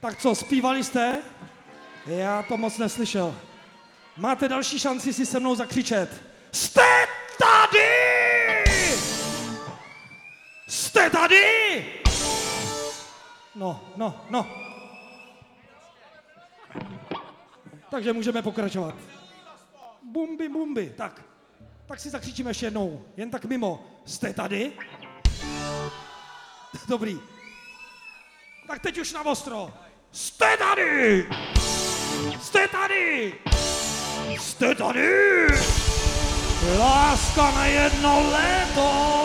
Tak co, zpívali jste? Já to moc neslyšel. Máte další šanci si se mnou zakřičet. Jste tady! Jste tady! No. Takže můžeme pokračovat. Bumbi. Tak si zakřičíme ještě jednou. Jen tak mimo. Jste tady? Dobrý. Tak teď už na ostro. Jste tady! Jste tady! Jste tady! Láska na jedno léto!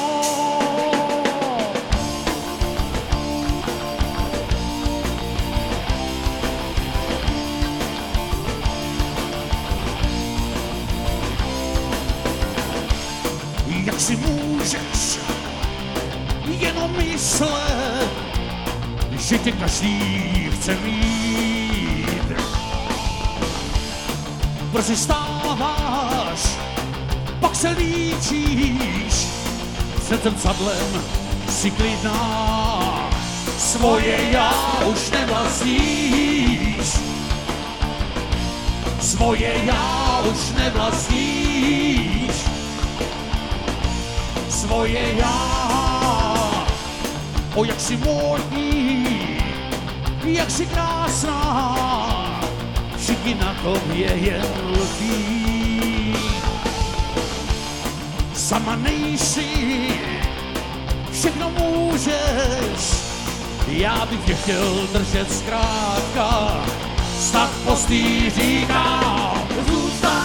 Jak si můžeš jenom myslet, že tě každý chce mít. Brzy stáváš, pak se líčíš, před zrcadlem si klidná, svoje já už nevlastníš. Svoje já už nevlastníš. Svoje já, o jak si módní, jak si krásná, všichni na tobě jen lpí. Sama nejsi, všechno můžeš, já bych tě chtěl držet zkrátka, snad postý říkám, zůstaň,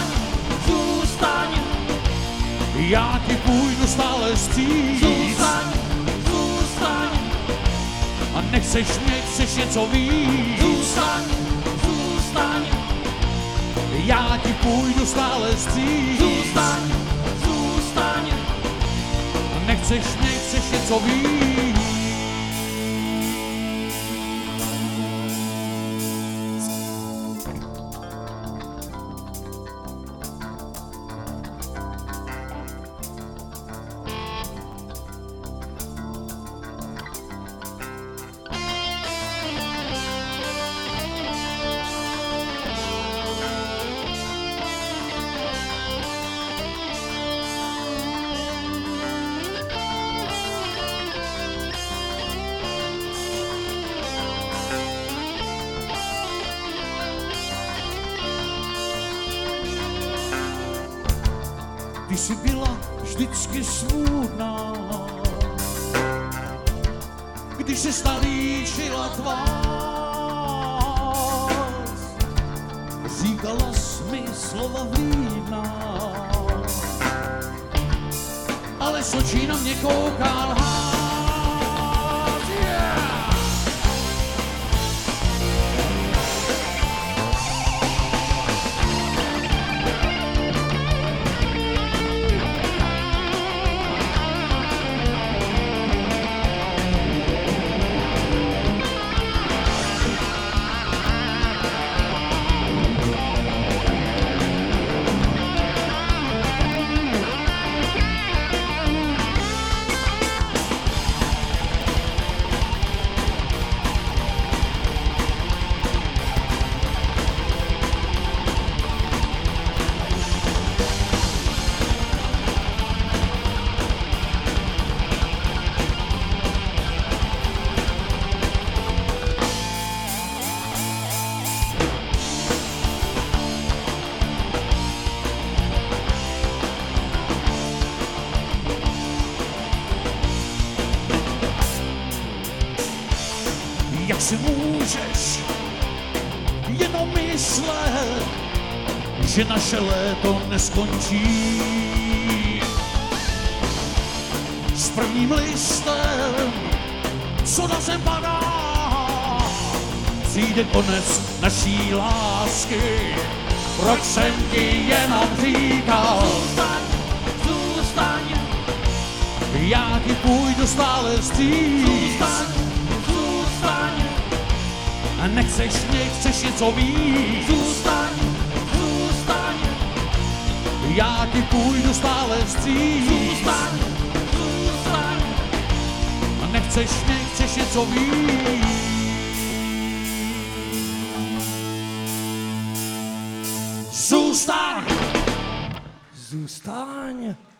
já ti půjdu stále vstříc. Zůstaň, a nechceš něco víc. Zůstaň, já ti půjdu stále vstříc. Zůstaň, a nechceš něco víc. Ty jsi byla vždycky smutná, když se stalíčila tvář. Říkala jsi mi slova vlídná, ale z očí na mě koukal ház. Jak si můžeš jenom myslet, že naše léto neskončí. S prvním listem, co na zem padá, přijde konec naší lásky. Proč jsem ti jenom říkal, zůstaň, já ti půjdu stále vstříc. A nechceš něco víc. Zůstaň, já ti půjdu stále vstříc. Zůstaň, a nechceš něco víc. Zůstaň! Zůstaň.